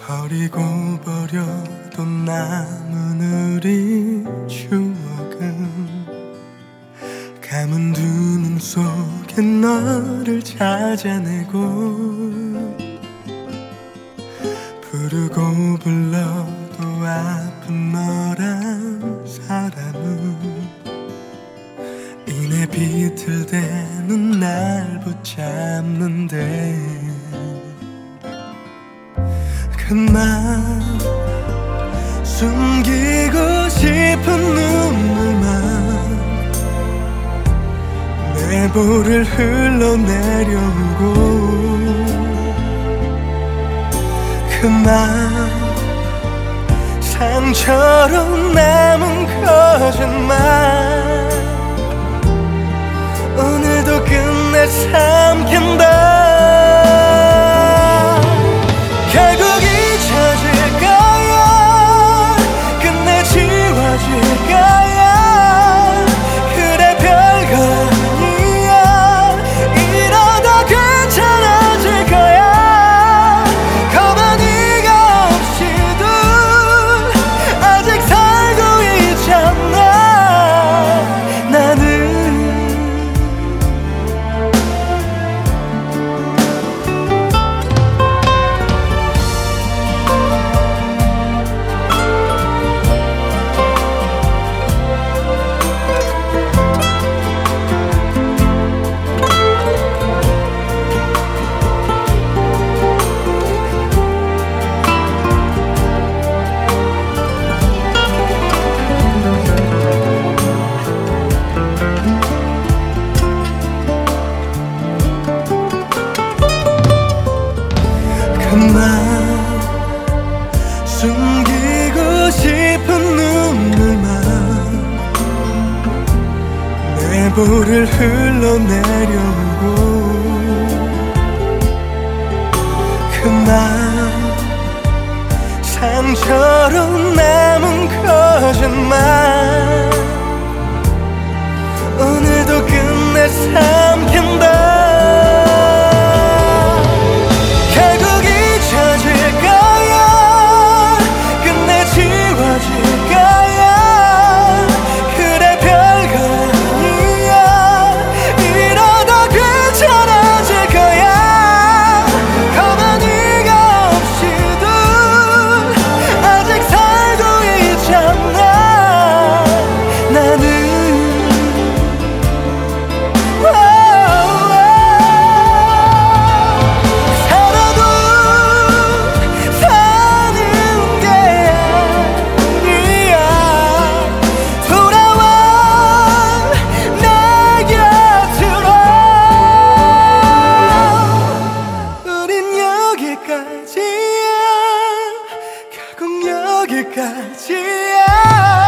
버리고 버려도 남은 우리 추억은 감은 두 눈 속에 너를 찾아내고 부르고 불러도 아픈 너란 사람은 이내 비틀대는 날 붙잡는데 그 맘 숨기고 싶은 눈물만 내 볼을 흘러내려오고 그 맘 상처로 남은 거짓말 오늘도 끝내 삼킨다 결국 잊혀질 거야 끝내 지워질 거야 그래 별거 아니야 이러다 괜찮아질 거야 가만히가 없이도 아직 살고 있잖아 나는 그만 숨기고 싶은 눈물만 내 볼을 흘러내려오고 그만 상처로 남은 거짓말 오늘도 끝내 삼킨다 여기까지야 결국 여기까지야